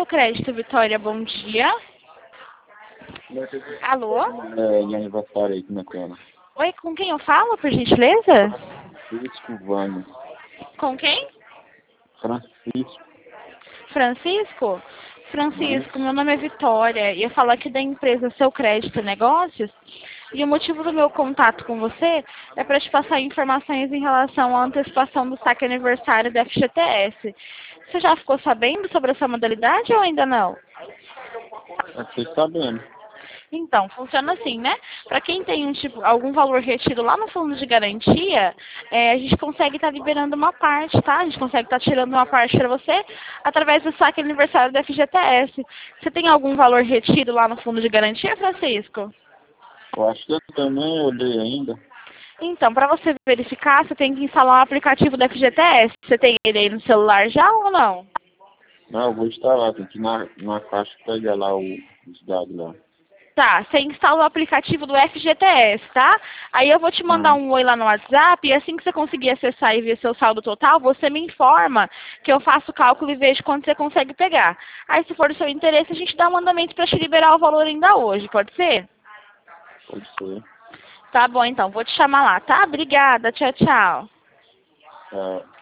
seu crédito, Vitória. Bom dia. Alô? De aniversário aí, como é que era? Oi, com quem eu falo, por gentileza? Francisco Vânia. Com quem? Francisco. Francisco? Francisco, meu nome é Vitória e eu falo aqui da empresa Seu Crédito Negócios. E o motivo do meu contato com você é para te passar informações em relação à antecipação do saque aniversário da FGTS. Você já ficou sabendo sobre essa modalidade ou ainda não? Fiquei sabendo. Então, funciona assim, né? Para quem tem algum valor retido lá no fundo de garantia, a gente consegue estar liberando uma parte, tá? A gente consegue estar tirando uma parte para você através do saque aniversário da FGTS. Você tem algum valor retido lá no fundo de garantia, Francisco? Eu acho que eu também olhei ainda. Então, para você verificar, você tem que instalar o aplicativo da FGTS. Você tem ele aí no celular já ou não? Não, eu vou instalar, tem que ir na caixa pegar lá os dados lá. Tá, você instala o aplicativo do FGTS, tá? Aí eu vou te mandar Ah, um oi lá no WhatsApp e assim que você conseguir acessar e ver seu saldo total, você me informa que eu faço o cálculo e vejo quanto você consegue pegar. Aí se for do seu interesse, a gente dá um mandamento para te liberar o valor ainda hoje, pode ser? pode ser. Tá bom então, vou te chamar lá, tá? Obrigada, tchau, tchau. É,